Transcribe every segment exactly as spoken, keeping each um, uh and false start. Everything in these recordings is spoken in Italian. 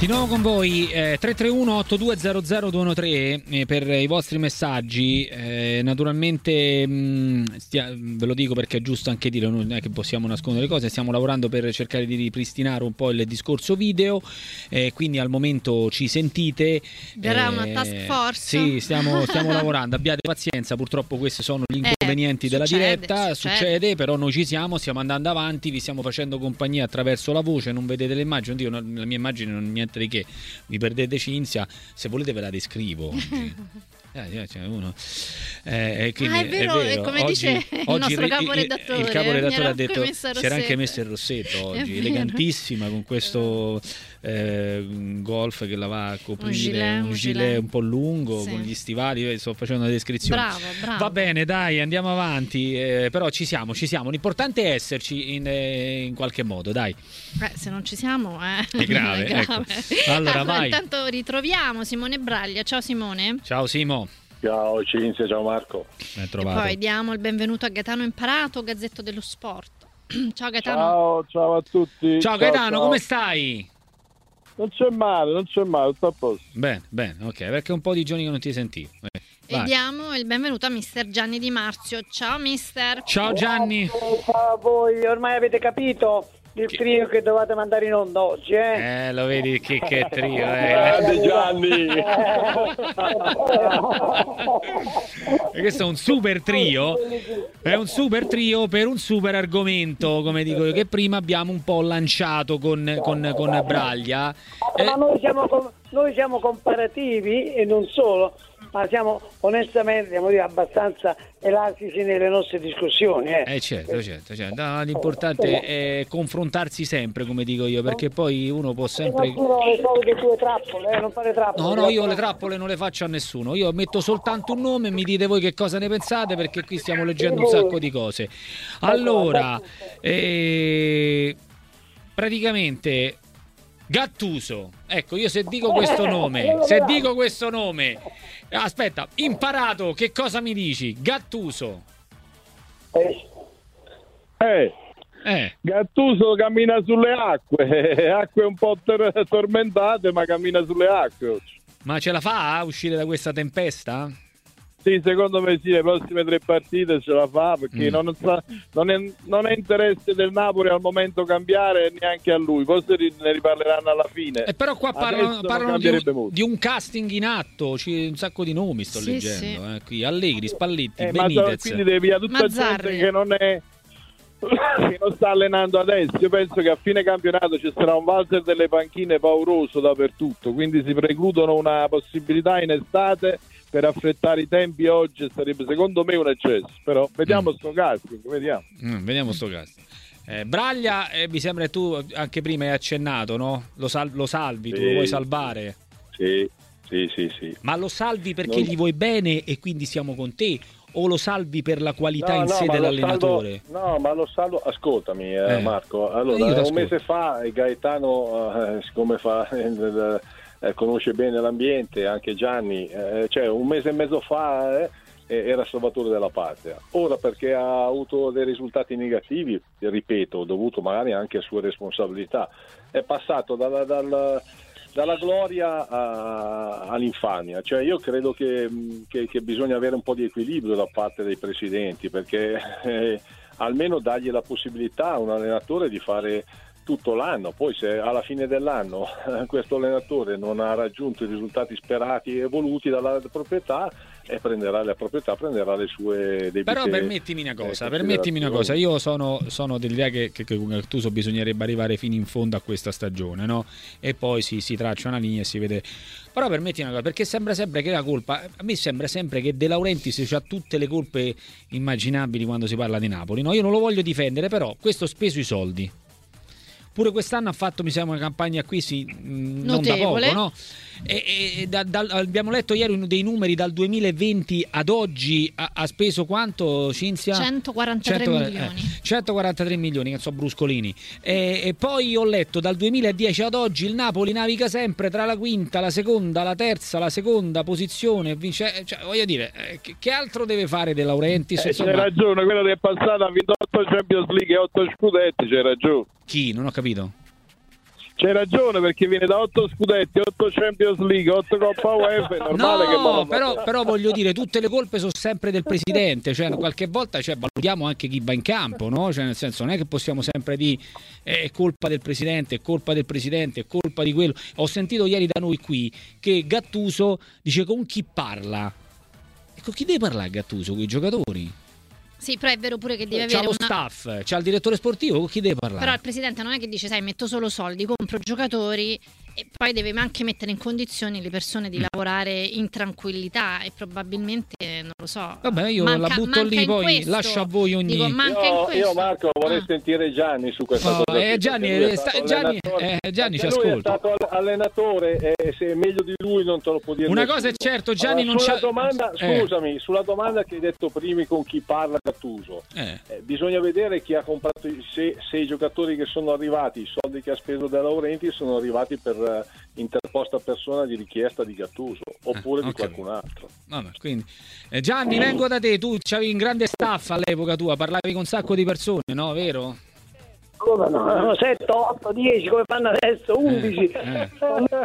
Di nuovo con voi eh, tre tre uno otto due zero zero due uno tre eh, per i vostri messaggi. Eh, naturalmente mh, stia, ve lo dico perché è giusto anche dire, non è che possiamo nascondere le cose, stiamo lavorando per cercare di ripristinare un po' il discorso video, eh, quindi al momento ci sentite. Verrà eh, una task force? Sì, stiamo, stiamo lavorando, abbiate pazienza, purtroppo questi sono gli inconvenienti eh, della succede, diretta, succede. succede, però noi ci siamo, stiamo andando avanti, vi stiamo facendo compagnia attraverso la voce, non vedete le immagini, io, la mia immagine non è niente di che, vi perdete Cinzia, se volete ve la descrivo oggi. Eh, cioè uno. Eh, quindi, ah, è vero, è vero. come oggi, dice il oggi nostro caporedattore, il caporedattore ha detto si era anche messo il rossetto oggi, è elegantissima, con questo eh, golf che la va a coprire, un gilet un, un, gilet. gilet un po' lungo, sì, con gli stivali, sto facendo una descrizione. Bravo, bravo. Va bene, dai, andiamo avanti, eh, però ci siamo, ci siamo, l'importante è esserci in, eh, in qualche modo, dai. Eh, se non ci siamo eh. è grave, è grave. Ecco. Allora, allora vai. Intanto ritroviamo Simone Braglia. Ciao Simone. Ciao Simo. Ciao Cinzia, ciao Marco. Ben trovato. E poi diamo il benvenuto a Gaetano Imparato, Gazzetto dello Sport. Ciao Gaetano. Ciao, ciao a tutti. Ciao, ciao Gaetano, ciao. Come stai? Non c'è male, non c'è male, tutto a posto. Bene, bene, ok, perché un po' di giorni che non ti sentivo. Eh, e diamo il benvenuto a mister Gianni Di Marzio. Ciao mister. Ciao Gianni. Ciao a voi, ormai avete capito il che... trio che dovete mandare in onda oggi, eh? Eh, lo vedi che, che trio, eh? Grande Gianni! E questo è un super trio, è un super trio per un super argomento, come dico io, che prima abbiamo un po' lanciato con, con, con Braglia. Eh... Ma noi siamo, noi siamo comparativi e non solo, ma siamo onestamente, devo dire, abbastanza elastici nelle nostre discussioni. Eh, eh certo, certo, certo. No, l'importante è confrontarsi sempre, come dico io, perché poi uno può sempre... No, le solite tue trappole, eh, non fare trappole. No, no, io le trappole non le faccio a nessuno, io metto soltanto un nome e mi dite voi che cosa ne pensate, perché qui stiamo leggendo un sacco di cose. Allora, eh, praticamente... Gattuso, ecco, io se dico questo nome, se dico questo nome, aspetta, Imparato, che cosa mi dici? Gattuso. Eh, eh. eh. Gattuso cammina sulle acque, acque un po' tor- tormentate, ma cammina sulle acque. Ma ce la fa a uscire da questa tempesta? Sì, secondo me sì, le prossime tre partite ce la fa, perché mm. non, sa, non, è, non è interesse del Napoli al momento cambiare, neanche a lui, forse ne riparleranno alla fine. E però qua parlano, parlano di, un, di un casting in atto, c'è un sacco di nomi sto sì, leggendo, sì. Eh, qui Allegri, Spalletti, eh, Benitez. Quindi devi via tutta Mazzarri. Gente che non è che non sta allenando adesso. Io penso che a fine campionato ci sarà un valzer delle panchine pauroso dappertutto, quindi si precludono una possibilità in estate per affrettare i tempi. Oggi sarebbe secondo me un eccesso, però vediamo mm. sto casting, vediamo. Mm, vediamo sto casting. Eh, Braglia, eh, mi sembra che tu anche prima hai accennato, no? Lo, sal- lo salvi, sì. Tu lo vuoi salvare? Sì, sì, sì, sì. Ma lo salvi perché non... gli vuoi bene e quindi siamo con te? O lo salvi per la qualità no, in no, sé dell'allenatore? Salvo, no, ma lo salvo, ascoltami eh, eh. Marco, allora un mese fa Gaetano, eh, siccome fa, eh, conosce bene l'ambiente, anche Gianni, eh, cioè un mese e mezzo fa eh, era salvatore della patria. Ora perché ha avuto dei risultati negativi, ripeto, dovuto magari anche a sue responsabilità, è passato dalla... dalla dalla gloria a, all'infamia. Cioè io credo che, che, che bisogna avere un po' di equilibrio da parte dei presidenti, perché eh, almeno dargli la possibilità a un allenatore di fare tutto l'anno. Poi se alla fine dell'anno eh, questo allenatore non ha raggiunto i risultati sperati e voluti dalla proprietà, e prenderà la proprietà, prenderà le sue debite. Però permettimi una cosa, eh, permettimi una cosa, io sono, sono dell'idea che, che, che con Gattuso bisognerebbe arrivare fino in fondo a questa stagione, no? E poi si, si traccia una linea e si vede. Però permettimi una cosa, perché sembra sempre che la colpa, a me sembra sempre che De Laurentiis ha tutte le colpe immaginabili quando si parla di Napoli, no? Io non lo voglio difendere, però questo ha speso i soldi. Pure quest'anno ha fatto, mi sembra, una campagna acquisti mh, non da poco, no? E, e da, da, abbiamo letto ieri dei numeri dal duemilaventi ad oggi, ha, ha speso quanto, Cinzia? centoquarantatré cento, milioni. Eh, centoquarantatré milioni, che so, bruscolini. E, e poi ho letto dal duemiladieci ad oggi il Napoli naviga sempre tra la quinta, la seconda, la terza, la seconda posizione. Vince, cioè, voglio dire, eh, che, che altro deve fare De Laurentiis? Eh, c'hai ragione, quello che è passato ha vinto otto Champions League e otto scudetti, c'hai ragione. Chi? Non ho capito. c'hai ragione, perché viene da otto scudetti, otto Champions League, otto Coppa UEFA, è normale no, che però, però voglio dire, tutte le colpe sono sempre del presidente, cioè qualche volta cioè, valutiamo anche chi va in campo, no? Cioè, nel senso, non è che possiamo sempre dire è colpa del presidente, è colpa del presidente, è colpa di quello. Ho sentito ieri da noi qui che Gattuso dice con chi parla. E con chi deve parlare Gattuso? Con i giocatori? Sì, però è vero pure che deve c'ha avere lo una... staff, c'ha il direttore sportivo, con chi deve parlare? Però il presidente non è che dice, sai, metto solo soldi, compro giocatori e poi deve anche mettere in condizioni le persone di lavorare in tranquillità e probabilmente, non lo so. Vabbè, io manca, la butto lì, poi questo. lascio a voi ogni... Dico, manca in io, questo. io Marco vorrei ah. sentire Gianni su questa no, cosa. Eh, Gianni, è sta, Gianni, eh, Gianni ci lui ascolta. È stato allenatore e se è meglio di lui non te lo può dire Una nessuno. cosa è certo, Gianni allora, non sulla c'ha... domanda, eh. Scusami, sulla domanda che hai detto prima con chi parla Gattuso, eh. Eh, bisogna vedere chi ha comprato, se, se i giocatori che sono arrivati, i soldi che ha speso De Laurentiis sono arrivati per uh, interposta persona di richiesta di Gattuso oppure ah, di okay. qualcun altro. Vabbè, quindi. Eh, Gianni, vengo da te, tu c'avevi un grande staff all'epoca tua, parlavi con un sacco di persone, no? Vero? Come no? sette, otto, dieci, come fanno adesso, undici. Eh, eh.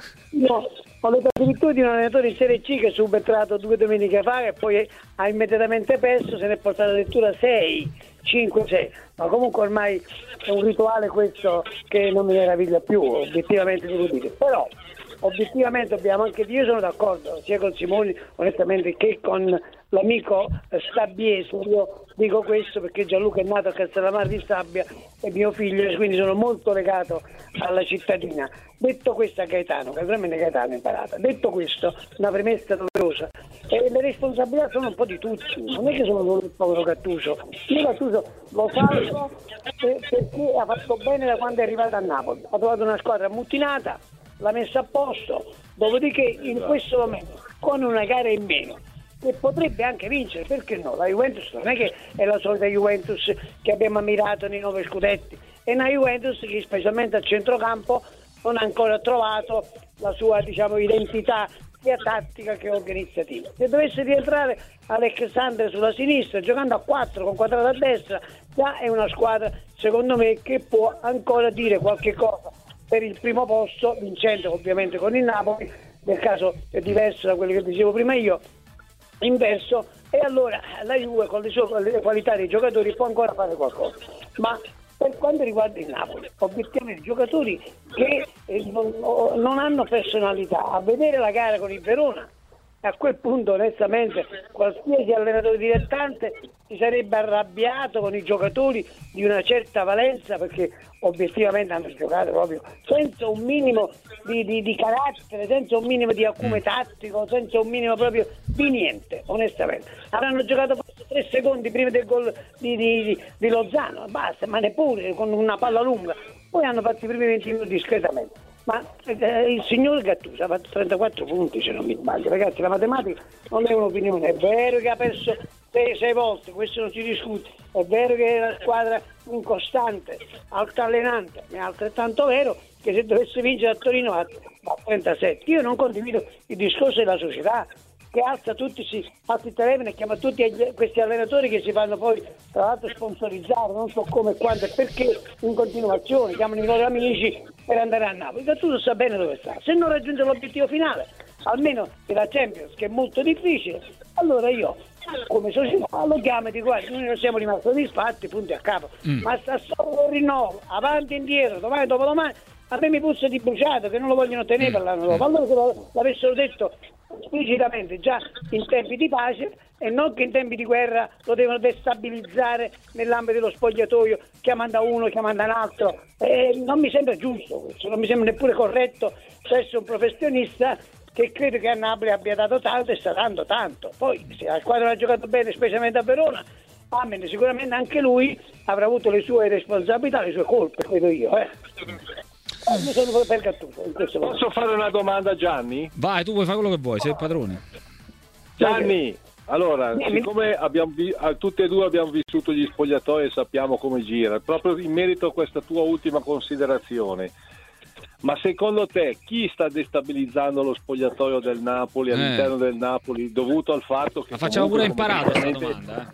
No, ho le addirittura di un allenatore in Serie C che è subentrato due domeniche fa e poi ha immediatamente perso, se ne è portato addirittura sei, cinque, sei. Ma comunque ormai è un rituale questo che non mi meraviglia più, obiettivamente devo dire. Però obiettivamente dobbiamo anche dire, io sono d'accordo sia con Simoni onestamente che con l'amico Stabbiese. Io dico questo perché Gianluca è nato a Castellammare di Stabia e mio figlio, e quindi sono molto legato alla cittadina. Detto questo a Gaetano, naturalmente Gaetano è imparata. Detto questo, una premessa doverosa, e le responsabilità sono un po' di tutti, non è che sono solo il povero Gattuso. Io Gattuso lo salvo perché ha fatto bene da quando è arrivato a Napoli, ha trovato una squadra ammutinata, l'ha messa a posto, dopodiché in questo momento con una gara in meno che potrebbe anche vincere, perché no? La Juventus non è che è la solita Juventus che abbiamo ammirato nei nove scudetti, è una Juventus che specialmente a centrocampo non ha ancora trovato la sua, diciamo, identità sia tattica che organizzativa. Se dovesse rientrare Alexandre sulla sinistra giocando a quattro con Quadrato a destra, già è una squadra secondo me che può ancora dire qualche cosa per il primo posto, vincendo ovviamente con il Napoli. Nel caso è diverso da quello che dicevo prima io, inverso, e allora la Juve con le sue qualità dei giocatori può ancora fare qualcosa. Ma per quanto riguarda il Napoli, obiettivamente giocatori che eh, non, non hanno personalità, a vedere la gara con il Verona, a quel punto onestamente qualsiasi allenatore dilettante si sarebbe arrabbiato con i giocatori di una certa valenza, perché obiettivamente hanno giocato proprio senza un minimo di, di, di carattere, senza un minimo di acume tattico, senza un minimo proprio di niente, onestamente. Avranno giocato tre secondi prima del gol di, di, di, di Lozano, basta, ma neppure con una palla lunga. Poi hanno fatto i primi venti minuti discretamente. Ma eh, il signor Gattuso ha fatto trentaquattro punti, se non mi sbaglio. Ragazzi, la matematica non è un'opinione. È vero che ha perso sei, sei volte, questo non si discute. È vero che è una squadra incostante, altalenante, ma è altrettanto vero che se dovesse vincere a Torino va a trentasette. Io non condivido il discorso della società che alza tutti, si alza il telefono e chiama tutti questi allenatori che si fanno poi tra l'altro sponsorizzare, non so come e quando e perché, in continuazione chiamano i loro amici per andare a Napoli. Gattuso sa bene dove sta, se non raggiunge l'obiettivo finale almeno della Champions, che è molto difficile, allora io come società lo chiamo e dico guarda, noi non siamo rimasti soddisfatti, punti a capo, mm. ma sta solo il rinnovo avanti e indietro, domani dopodomani. A me mi puzza di bruciato che non lo vogliono tenere per l'anno dopo. Allora se lo, l'avessero detto esplicitamente già in tempi di pace e non che in tempi di guerra lo devono destabilizzare nell'ambito dello spogliatoio, chiamando uno, chiamando un altro, eh, non mi sembra giusto questo, non mi sembra neppure corretto essere un professionista che credo che a Napoli abbia dato tanto e sta dando tanto. Poi se la squadra ha giocato bene, specialmente a Verona, amen, sicuramente anche lui avrà avuto le sue responsabilità, le sue colpe, credo io, eh. Io sono per Gattuso in questo momento. Posso fare una domanda a Gianni? Vai, tu puoi fare quello che vuoi, sei il padrone. Gianni, allora, siccome abbiamo vi- tutti e due abbiamo vissuto gli spogliatoi e sappiamo come gira, proprio in merito a questa tua ultima considerazione, ma secondo te chi sta destabilizzando lo spogliatoio del Napoli, all'interno eh. del Napoli, dovuto al fatto che... La facciamo pure imparata questa domanda, eh.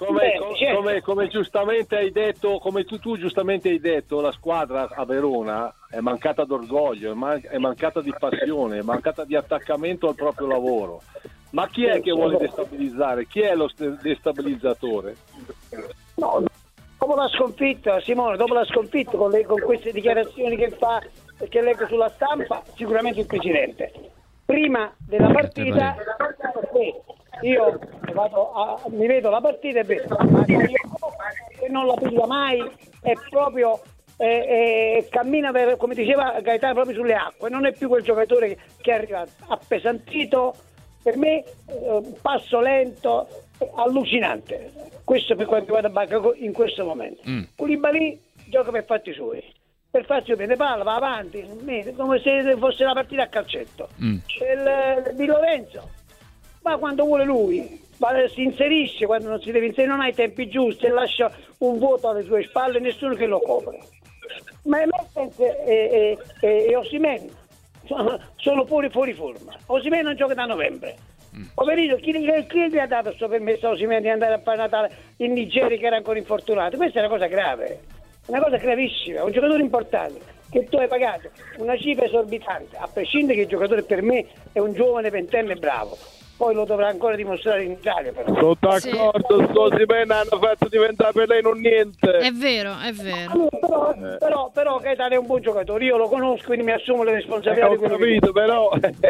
come, come, come, come giustamente hai detto, come tu, tu giustamente hai detto, la squadra a Verona è mancata d'orgoglio, è, man- è mancata di passione, è mancata di attaccamento al proprio lavoro. Ma chi è che vuole destabilizzare? Chi è lo st- destabilizzatore? No, dopo la sconfitta, Simone, dopo la sconfitta, con, le, con queste dichiarazioni che fa, che leggo sulla stampa, sicuramente il presidente. Prima della partita, io vado a, mi vedo la partita e vedo che non la piglia mai, è proprio eh, eh, cammina per, come diceva Gaetano, proprio sulle acque, non è più quel giocatore che, che arriva appesantito. Per me eh, passo lento, allucinante. Questo per quanto riguarda Bacca in questo momento. Mm. Koulibaly gioca per fatti suoi, per farsi prendere palla, va avanti, come se fosse la partita a calcetto. Mm. Il, il Di Lorenzo va quando vuole lui, va, si inserisce quando non si deve inserire, non ha i tempi giusti e lascia un vuoto alle sue spalle e nessuno che lo copre. Ma Mertens e, e, e, e Osimhen sono pure fuori forma. Osimhen non gioca da novembre. Mm. Poverino, chi, chi gli ha dato questo permesso a Osimhen di andare a fare Natale in Nigeria che era ancora infortunato? Questa è una cosa grave, una cosa gravissima. Un giocatore importante che tu hai pagato una cifra esorbitante, a prescindere che il giocatore per me è un giovane ventenne bravo. Poi lo dovrà ancora dimostrare in Italia. Però. Sono d'accordo, sì. Sto Osimhen hanno fatto diventare per lei non niente. È vero, è vero. Però, eh. però, però Gaetano è un buon giocatore, io lo conosco, quindi mi assumo le responsabilità. Eh, ho capito, che... però...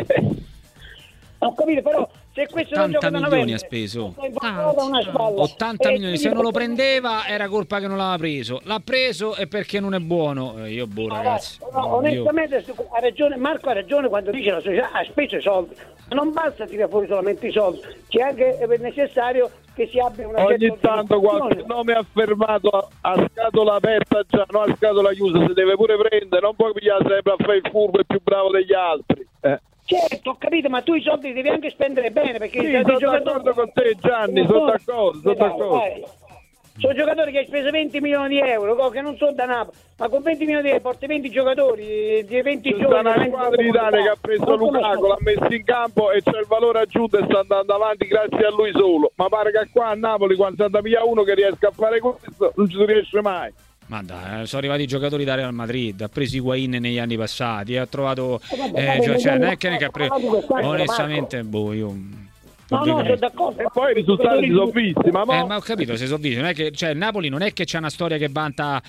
ho capito, però... Se questo ottanta milioni novembre, ha speso ottanta milioni, se non lo prendeva era colpa che non l'aveva preso, l'ha preso e perché non è buono. eh, io boh ragazzi no, no, onestamente io... ha ragione Marco, ha ragione quando dice la società ha speso i soldi, ma non basta tirare fuori solamente i soldi, c'è anche è necessario che si abbia una ogni tanto qualche nome affermato a, a scatola aperta già, non a scatola chiusa, si deve pure prendere, non puoi pigliare sempre a fare il furbo e più bravo degli altri. eh. Certo, ho capito, ma tu i soldi li devi anche spendere bene, perché sì, sono d'accordo con te Gianni, sono d'accordo, sono d'accordo. Sono giocatori che hai speso venti milioni di euro, che non sono da Napoli, ma con venti milioni di euro porti venti giocatori di venti giorni. C'è una squadra in Italia che ha preso Lukaku, l'ha messo in campo e c'è il valore aggiunto e sta andando avanti grazie a lui solo. Ma pare che qua a Napoli quando si via uno che riesca a fare questo non ci si riesce mai. Ma dai, sono arrivati i giocatori da Real Madrid, ha preso Higuain negli anni passati, ha trovato eh, cioè, cioè non è che ne ha preso onestamente boh io no, no, sono d'accordo. E poi i risultati si sono visti, ma, mo... eh, ma ho capito, si sono visti. Non è che, cioè, il Napoli non è che c'è una storia che vanta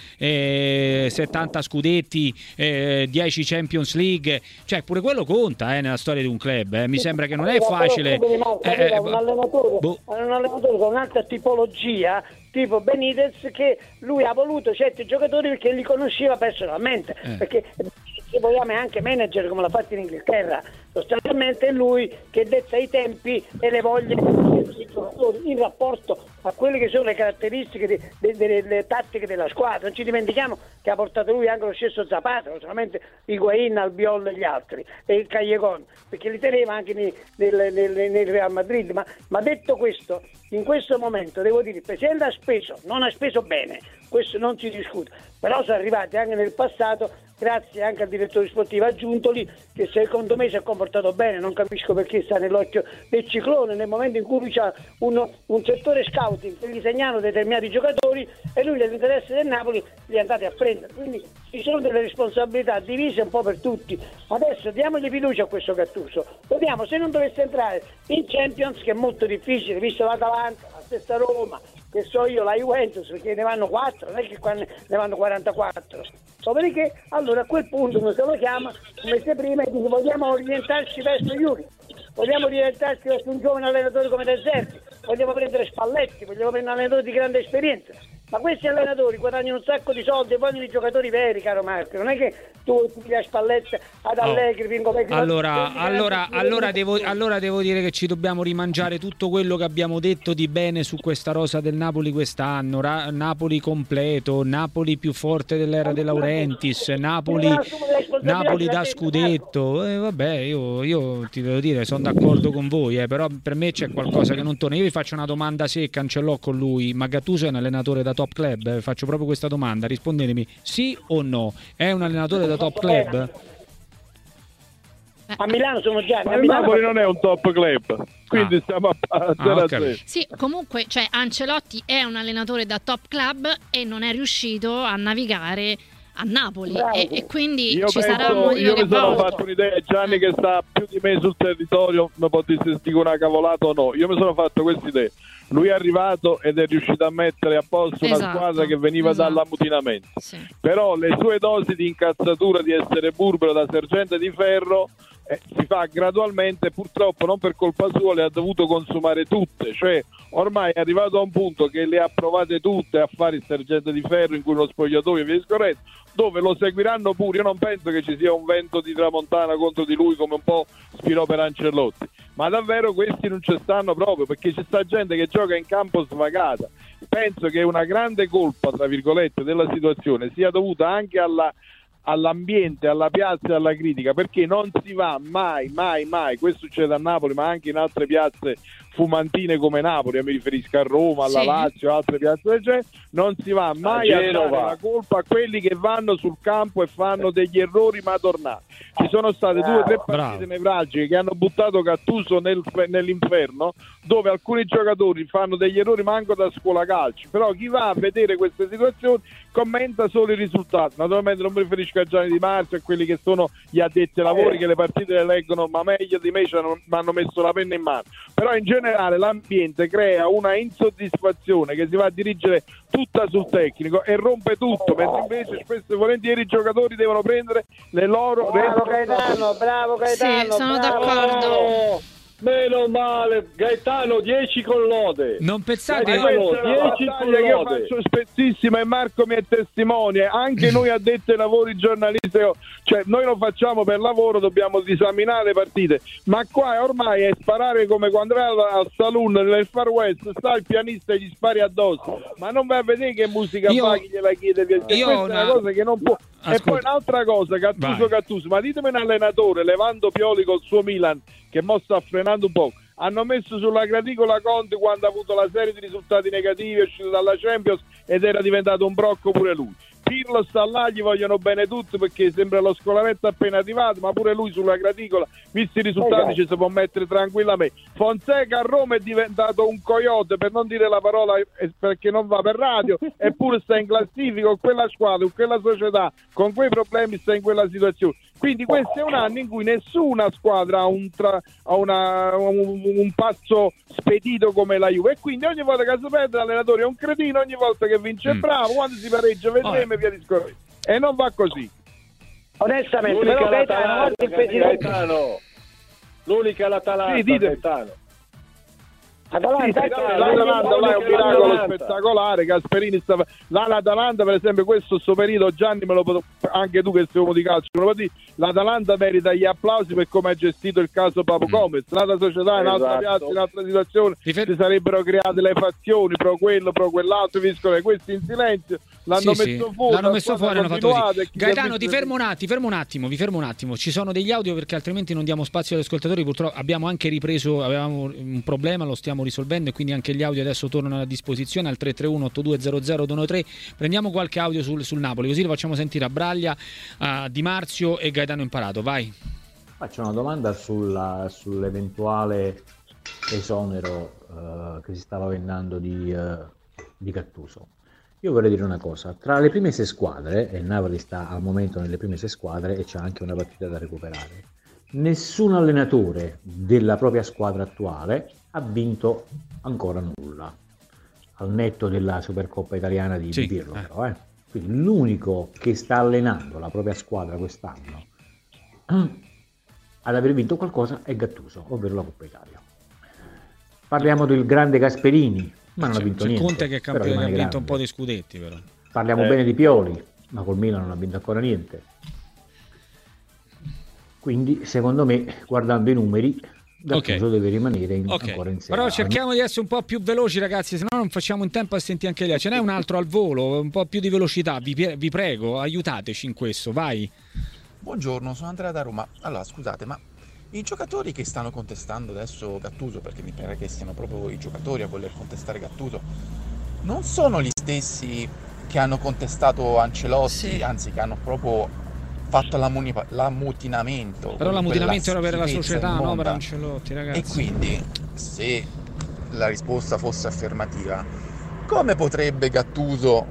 eh, settanta scudetti, eh, dieci Champions League, cioè pure quello conta eh, nella storia di un club. Eh. Mi sembra che non è facile. Eh, eh, un allenatore, boh. un allenatore con un'altra tipologia, tipo Benitez, che lui ha voluto certi giocatori perché li conosceva personalmente. Eh. Perché se vogliamo è anche manager come l'ha fatto in Inghilterra, sostanzialmente è lui che detta i tempi e le voglie dei giocatori in rapporto a quelle che sono le caratteristiche de, de, de, delle tattiche della squadra. Non ci dimentichiamo che ha portato lui anche lo stesso Zapata, non solamente Higuain, Albiol e gli altri, e il Callejon, perché li teneva anche nei, nel, nel, nel Real Madrid. Ma, ma detto questo, in questo momento devo dire il Presidente ha speso, non ha speso bene, questo non si discute, però sono arrivati anche nel passato grazie anche al direttore sportivo aggiuntoli, che secondo me si è comportato bene. Non capisco perché sta nell'occhio del ciclone nel momento in cui lui ha un, un settore scouting che gli segnano determinati giocatori e lui nell'interesse del Napoli li è andati a prendere, quindi ci sono delle responsabilità divise un po' per tutti. Adesso diamogli fiducia a questo Gattuso, vediamo se non dovesse entrare in Champions, che è molto difficile visto l'Atalanta, la stessa Roma, che so io, la Juventus, perché ne vanno quattro, non è che qua ne vanno quarantaquattro. Dopodiché, allora a quel punto uno se lo chiama un mese prima e dice vogliamo orientarci verso Iuri, vogliamo orientarci verso un giovane allenatore come De Zerbi, vogliamo prendere Spalletti, vogliamo prendere un allenatore di grande esperienza. Ma questi allenatori guadagnano un sacco di soldi e vogliono i giocatori veri, caro Marco. Non è che tu ti a Spalletti ad Allegri, Vinco Vecchio. Allora, allora, allora, devo, allora devo dire che ci dobbiamo rimangiare tutto quello che abbiamo detto di bene su questa rosa del Napoli quest'anno. Ra- Napoli completo, Napoli più forte dell'era De Laurentiis, Napoli, Napoli da scudetto. Eh, vabbè, io, io ti devo dire, sono d'accordo con voi, eh, però per me c'è qualcosa che non torna. Io vi faccio una domanda secca, non ce l'ho con lui, ma Gattuso è un allenatore da top club? Faccio proprio questa domanda, rispondetemi sì o no. È un allenatore da top club? A Milano sono già. Ma il Napoli non è un top club, quindi ah. stiamo a zero a zero. Sì, comunque, cioè, Ancelotti è un allenatore da top club e non è riuscito a navigare a Napoli e, e quindi io ci penso, sarà un motivo io che mi sono va. fatto un'idea, Gianni che sta più di me sul territorio, non può dire se dico una cavolata o no. Io mi sono fatto questa idea. Lui è arrivato ed è riuscito a mettere a posto una esatto, squadra che veniva esatto. dall'ammutinamento. Sì. Però le sue dosi di incazzatura di essere burbero da sergente di ferro eh, si fa gradualmente, purtroppo non per colpa sua le ha dovuto consumare tutte, cioè ormai è arrivato a un punto che le ha provate tutte a fare il sergente di ferro in cui uno spogliatoio vi è scorretto, dove lo seguiranno pure. Io non penso che ci sia un vento di tramontana contro di lui come un po' spirò per Ancelotti, ma davvero questi non ci stanno proprio, perché c'è sta gente che gioca in campo svagata. Penso che una grande colpa, tra virgolette, della situazione sia dovuta anche alla all'ambiente, alla piazza e alla critica, perché non si va mai, mai, mai, questo succede a Napoli ma anche in altre piazze fumantine come Napoli, mi riferisco a Roma, alla sì. Lazio, altre piazze del genere, non si va mai a, a dare la colpa a quelli che vanno sul campo e fanno degli errori madornali. Ci sono state due o tre partite nevralgiche che hanno buttato Gattuso nel, nell'inferno, dove alcuni giocatori fanno degli errori manco da scuola calcio, però chi va a vedere queste situazioni commenta solo i risultati. Naturalmente non mi riferisco a Gianni Di Marzio e a quelli che sono gli addetti ai lavori che le partite le leggono ma meglio di me, mi hanno messo la penna in mano, però in generale l'ambiente crea una insoddisfazione che si va a dirigere tutta sul tecnico e rompe tutto, mentre invece spesso e volentieri i giocatori devono prendere le loro bravo Gaetano, bravo Gaetano, sì, sono bravo. d'accordo. Meno male, Gaetano, dieci con lode. Non pensate che dieci con lode. Io faccio spessissima e Marco mi è testimone. Anche noi addetti ai lavori giornalisti, cioè noi lo facciamo per lavoro, dobbiamo disaminare le partite. Ma qua ormai è sparare come quando vai al saloon nel Far West, sta il pianista e gli spari addosso. Ma non vai a vedere che musica io, fa, chi gliela chiede. Io questa una... è una cosa che non può. Ascolta. E poi un'altra cosa, Gattuso Gattuso, ma ditemi un allenatore, levando Pioli col suo Milan, che mo sta frenando un po', hanno messo sulla graticola Conte quando ha avuto la serie di risultati negativi, è uscito dalla Champions ed era diventato un brocco pure lui. Pirlo sta là, gli vogliono bene tutti perché sembra lo scolaretto appena arrivato, ma pure lui sulla graticola, visti i risultati, ci si può mettere tranquillamente. Fonseca a Roma è diventato un coyote, per non dire la parola perché non va per radio, eppure sta in classifica con quella squadra, con quella società, con quei problemi sta in quella situazione. Quindi questo è un anno in cui nessuna squadra ha un, tra, ha una, un, un passo spedito come la Juve, e quindi ogni volta che si perde l'allenatore è un cretino, ogni volta che vince è bravo, quando si pareggia vedremo e via discorrendo. E non va così. Onestamente, l'unica però Gaetano, Gaetano, Gaetano, l'unica è l'Atalanta, sì, Gaetano. Atalanta, sì, sì, l'Atalanta là è un miracolo spettacolare. Gasperini sta... là l'Atalanta, per esempio, questo sto periodo, Gianni, me lo pot... anche tu che sei uomo di calcio me lo puoi dire, l'Atalanta merita gli applausi per come ha gestito il caso Papu Gomez. L'altra società, in un'altra piazza, in un'altra situazione, Rifer... si sarebbero create le fazioni pro quello, pro quell'altro, questi in silenzio l'hanno sì, messo sì. fuori, l'hanno messo fuori, hanno fatto così. Gaetano, ti fermo, un attimo, ti fermo un attimo, vi fermo un attimo. Ci sono degli audio perché altrimenti non diamo spazio agli ascoltatori. Purtroppo abbiamo anche ripreso, avevamo un problema, lo stiamo risolvendo e quindi anche gli audio adesso tornano a disposizione al tre tre uno otto due zero zero due uno tre. Prendiamo qualche audio sul, sul Napoli, così lo facciamo sentire a Braglia, a Di Marzio e Gaetano Imparato. Vai. Faccio una domanda sulla, sull'eventuale esonero uh, che si stava vendando di, uh, di Gattuso. Io vorrei dire una cosa: tra le prime sei squadre, e il Napoli sta al momento nelle prime sei squadre e c'è anche una partita da recuperare, nessun allenatore della propria squadra attuale ha vinto ancora nulla, al netto della Supercoppa italiana di sì, Pirlo, eh. però, eh. Quindi l'unico che sta allenando la propria squadra quest'anno ad aver vinto qualcosa è Gattuso, ovvero la Coppa Italia. Parliamo del grande Gasperini, ma non c'è, ha vinto c'è niente. Conte che, campione, che ha vinto grande. Un po' di scudetti, però. Parliamo eh. bene di Pioli, ma col Milan non ha vinto ancora niente. Quindi, secondo me, guardando i numeri, Gattuso okay. deve rimanere in, okay. ancora in Serie A. Però cerchiamo di essere un po' più veloci, ragazzi, se no non facciamo in tempo a sentire anche lei. Ce n'è un altro al volo, un po' più di velocità, vi, vi prego, aiutateci in questo, vai. Buongiorno, sono Andrea da Roma. Allora, scusate, ma i giocatori che stanno contestando adesso Gattuso, perché mi pare che siano proprio i giocatori a voler contestare Gattuso, non sono gli stessi che hanno contestato Ancelotti, sì. anzi che hanno proprio fatto l'ammuni- l'ammutinamento. Però l'ammutinamento era per la società, no per Ancelotti, ragazzi. E quindi, se la risposta fosse affermativa, come potrebbe Gattuso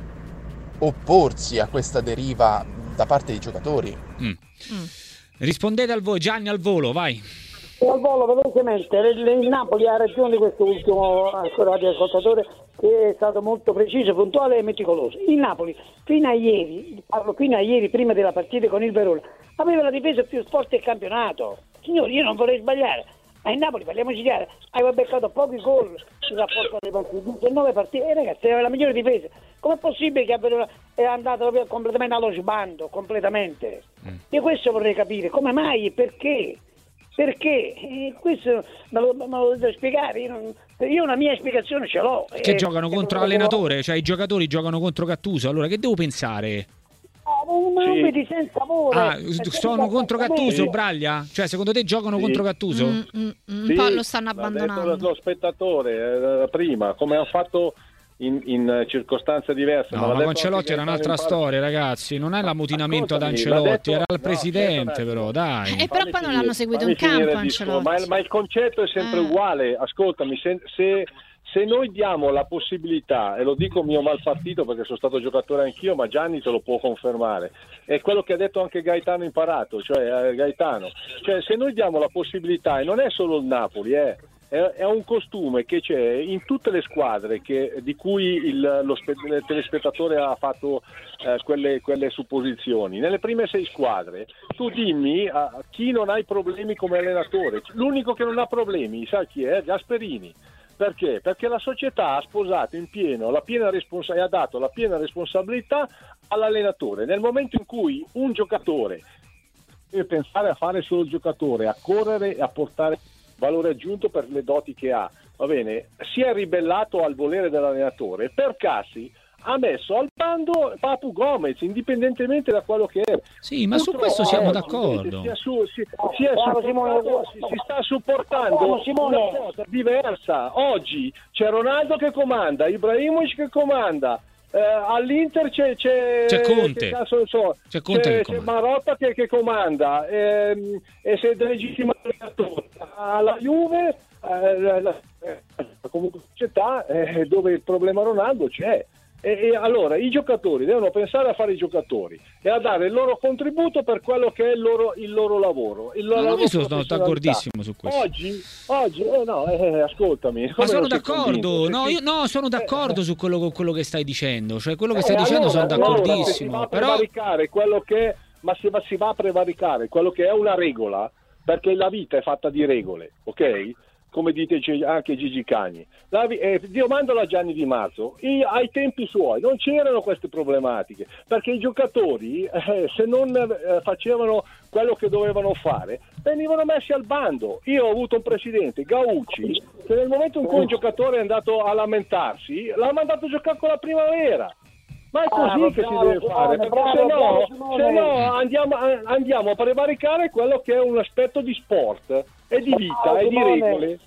opporsi a questa deriva da parte dei giocatori? Mm. Mm. Rispondete al volo, Gianni, al volo, vai. Al volo, velocemente, il Napoli ha ragione di questo ultimo ascoltatore, che è stato molto preciso, puntuale e meticoloso. Il Napoli, fino a ieri, parlo fino a ieri, prima della partita con il Verona, aveva la difesa più forte del campionato. Signori, io non vorrei sbagliare, ma il Napoli, parliamoci chiaro, aveva beccato pochi gol in rapporto alle partite, diciannove partite, e ragazzi, aveva la migliore difesa. Com'è possibile che è andato proprio completamente allo sbando, completamente? Mm. Io questo vorrei capire, come mai e perché? Perché? Eh, questo me lo, me lo devo spiegare, io, non, io una mia spiegazione ce l'ho. Che eh, giocano contro l'allenatore, cioè i giocatori giocano contro Gattuso, allora che devo pensare? Ah, ma non vedi senza amore. Ah, sono contro Gattuso, Braglia? Cioè secondo te giocano sì. contro Gattuso? Mm, mm, mm, sì, un po' lo stanno abbandonando. L'ha detto lo spettatore eh, prima, come hanno fatto in, in circostanze diverse. No, ma, ma Ancelotti era un'altra storia, ragazzi. Non è l'ammutinamento ad Ancelotti, detto, era il no, presidente, però dai. Eh, però poi non l'hanno seguito in campo Ancelotti. Ma il, ma il concetto è sempre eh. uguale. Ascoltami, se, se, se noi diamo la possibilità, e lo dico mio malpartito perché sono stato giocatore anch'io, ma Gianni te lo può confermare, è quello che ha detto anche Gaetano Imparato, cioè eh, Gaetano. Cioè, se noi diamo la possibilità, e non è solo il Napoli, eh. è un costume che c'è in tutte le squadre che, di cui il, lo spe, il telespettatore ha fatto eh, quelle, quelle supposizioni. Nelle prime sei squadre tu dimmi a chi non ha i problemi come allenatore. L'unico che non ha problemi, sai chi è? Gasperini. Perché? Perché la società ha sposato in pieno la piena responsa- e ha dato la piena responsabilità all'allenatore. Nel momento in cui un giocatore deve pensare a fare solo il giocatore, a correre e a portare valore aggiunto per le doti che ha, va bene, si è ribellato al volere dell'allenatore. Per Cassi ha messo al bando Papu Gomez, indipendentemente da quello che è. Sì, ma Purtroppo, su questo siamo eh, d'accordo. Si, su, si, si, è si, si sta supportando una cosa diversa. Oggi c'è Ronaldo che comanda, Ibrahimovic che comanda. Eh, all'Inter c'è, c'è, c'è Conte, che so, so, c'è, Conte c'è, che c'è Marotta che, che comanda ehm, e se è legittimato alla Juve eh, la, la, la comunque società eh, dove il problema Ronaldo c'è. E, e allora i giocatori devono pensare a fare i giocatori e a dare il loro contributo per quello che è il loro, il loro lavoro. Il loro no, lavoro io sono d'accordissimo su questo. Oggi, oggi eh, no, eh, ascoltami. Ma sono d'accordo, no, io no, sono d'accordo eh, su quello, con quello che stai dicendo. Cioè, quello che stai eh, dicendo allora, sono d'accordissimo. Allora, però prevaricare quello che, ma si va, si va a prevaricare quello che è una regola, perché la vita è fatta di regole, ok? Come dite anche Gigi Cagni. La, eh, io mandalo a Gianni Di Marzo, I, ai tempi suoi non c'erano queste problematiche, perché i giocatori eh, se non eh, facevano quello che dovevano fare venivano messi al bando. Io ho avuto un presidente, Gaucci, che nel momento in cui un giocatore è andato a lamentarsi l'ha mandato a giocare con la Primavera. Ma è così ah, che bravo, si deve bravo, fare, perché bravo, se no, se no andiamo, andiamo a prevaricare quello che è un aspetto di sport e di vita e di regole.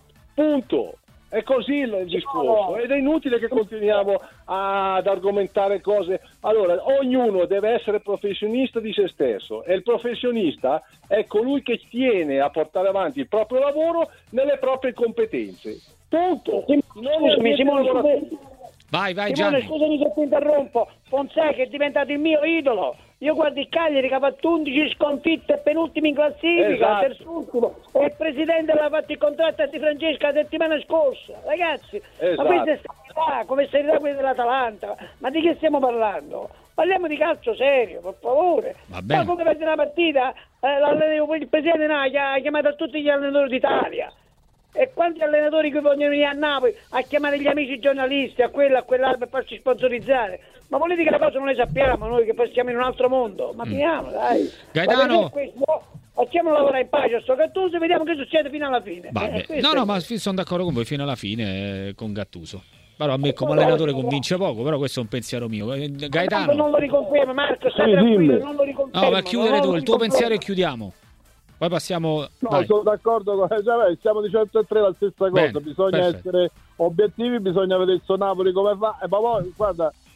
Punto. È così il discorso ed è inutile che continuiamo ad argomentare cose. Allora, ognuno deve essere professionista di se stesso e il professionista è colui che tiene a portare avanti il proprio lavoro nelle proprie competenze. Punto. Non Simone, Vai, vai, Simone, Gianni. Scusami se ti interrompo. Fonseca è diventato il mio idolo. Io guardo il Cagliari che ha fatto undici sconfitte, penultimo in classifica, esatto. Terzultimo. E il presidente aveva fatto il contratto a Di Francesca la settimana scorsa. Ragazzi, esatto. Ma questa è serietà, come serietà quella dell'Atalanta. Ma di che stiamo parlando? Parliamo di calcio serio, per favore. Va bene. Ma come vede la partita, eh, il presidente no, ha chiamato a tutti gli allenatori d'Italia. E quanti allenatori che vogliono venire a Napoli a chiamare gli amici giornalisti, a quello, a quell'altro per farci sponsorizzare? Ma volete che la cosa non le sappiamo noi che passiamo in un altro mondo? Ma finiamo, mm. dai. Gaetano, facciamo lavorare in pace a sto Gattuso e vediamo che succede fino alla fine. Eh, no, no, ma sono d'accordo con voi fino alla fine eh, con Gattuso. Però a me come allenatore convince poco, però questo è un pensiero mio. Gaetano. Non lo riconfermo, Marco, stai tranquillo, non lo riconfermo. No, ma chiudere tu, il tuo pensiero e chiudiamo. Poi passiamo. No, vai. Sono d'accordo con cioè, siamo di cento e tre la stessa cosa. Bene, bisogna perfetto. essere obiettivi, bisogna vedere il suo Napoli come fa. E ma poi, guarda,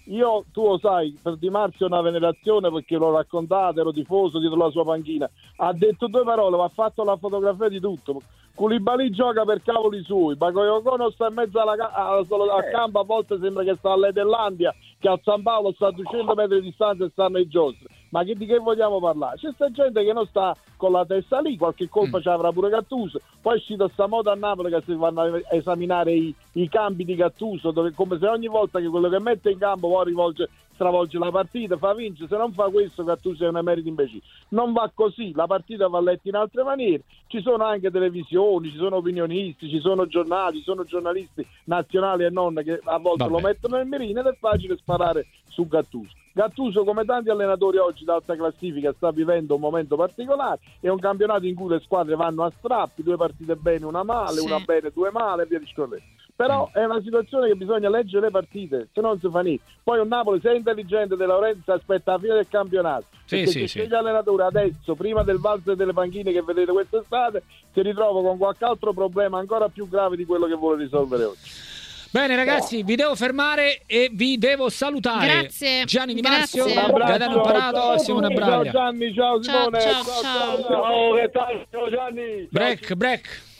io, tu lo sai, per Di Marzio è una venerazione perché l'ho raccontato, ero tifoso dietro la sua panchina, ha detto due parole, ha fatto la fotografia di tutto. Koulibaly gioca per cavoli suoi, Bakayoko sta in mezzo alla, alla, alla Eh. campo, a volte sembra che sta all'Edellandia, che a San Paolo sta a duecento metri di distanza e stanno i giostri. Ma che, di che vogliamo parlare? C'è sta gente che non sta con la testa lì, qualche colpa mm. ce l'avrà pure Gattuso. Poi è uscita sta moda a Napoli che si vanno a esaminare i, i cambi di Gattuso, dove come se ogni volta che quello che mette in campo poi rivolge, stravolge la partita, fa vincere. Se non fa questo Gattuso è un emerito imbecille. Non va così, la partita va letta in altre maniere. Ci sono anche televisioni, ci sono opinionisti, ci sono giornali, ci sono giornalisti nazionali e non che a volte Vabbè. lo mettono nel mirino ed è facile sparare su Gattuso. Gattuso, come tanti allenatori oggi d'alta classifica, sta vivendo un momento particolare, è un campionato in cui le squadre vanno a strappi, due partite bene, una male, sì. una bene, due male e via discorrendo. Però è una situazione che bisogna leggere le partite, se no non si fa niente. Poi un Napoli, se è intelligente, De Laurentiis aspetta la fine del campionato, sì, perché sì, se sì. gli allenatori adesso, prima del valzer delle panchine che vedete quest'estate, si ritrova con qualche altro problema ancora più grave di quello che vuole risolvere oggi. Bene ragazzi, vi devo fermare e vi devo salutare. Grazie. Gianni Di Marzio, Grazie. Gaetano Imparato e Simone Braglia. Ciao Gianni, ciao Simone. Ciao, ciao, ciao. Ciao, che tal? Ciao Gianni. Break, break.